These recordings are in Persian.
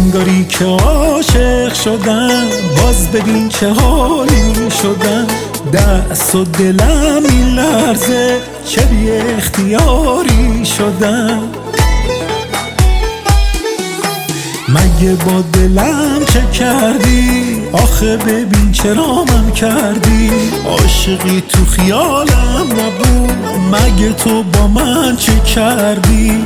انگاری که عاشق شدم، باز ببین چه حالی شدم. دست و دلم این لرزه، چه بی اختیاری شدم. مگه با دلم چه کردی؟ آخه ببین چرا من کردی. عاشقی تو خیالم نبود، مگه تو با من چه کردی؟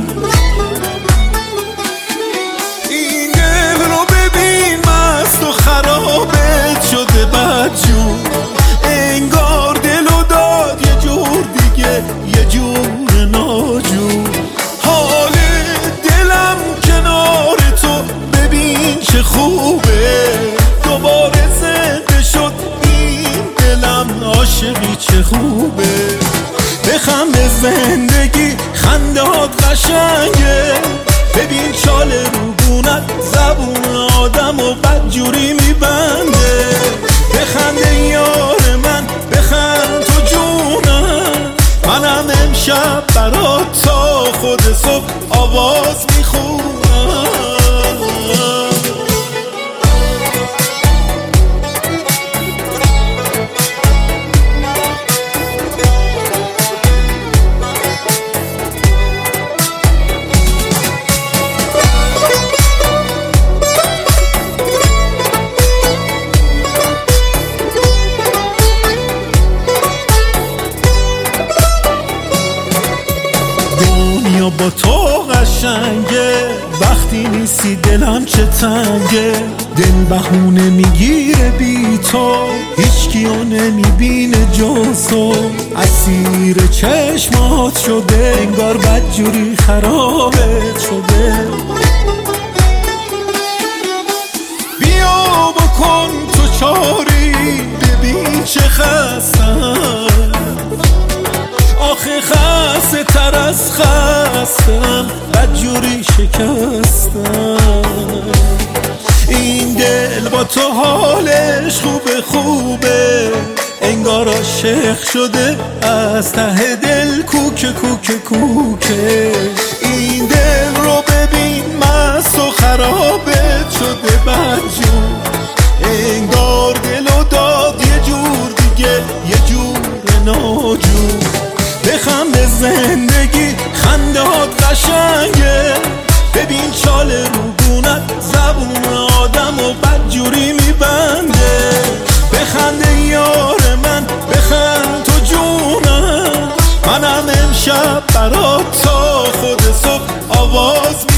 این دل رو ببین مست و خرابت شده بدجور. انگار دلو داد یه جور دیگه، یه جور ناجور. حال دلم کنار تو ببین چه خوبه، دوباره زنده شد این دلم. عاشقی چه خوبه، بخند زندگی خندهات قشنگه. ببین چاله روبونت زبون آدم و بدجوری میبنده. بخند یار من، بخند تو جونم. منم امشب برات تا خود صبح آواز میخونم. دنیا با تو قشنگه، وقتی نیستی دلم چه تنگه. دل بهونه میگیره بی تو، هیچکیو نمیبینه جز تو. اسیر چشمات شده، انگار بدجوری خرابت شده. بیا بکن تو چاری، ببین چه خستم. آخه خسته تر از خستم، بدجوری شکستم. این دل با تو حالش خوبه خوبه، انگار عاشق شده از ته دل. کوکه کوکه کوکه. این دل رو ببین مست و خرابت شده بدجور. انگار دلو داد یه جور دیگه، یه جور ناجور. بخند زندگی خندهات قشنگه. ببین چاله روبونت زبون آدم و بدجوری میبنده. بخند یار من، بخند تو جونم. منم امشب برات تا خود صبح آواز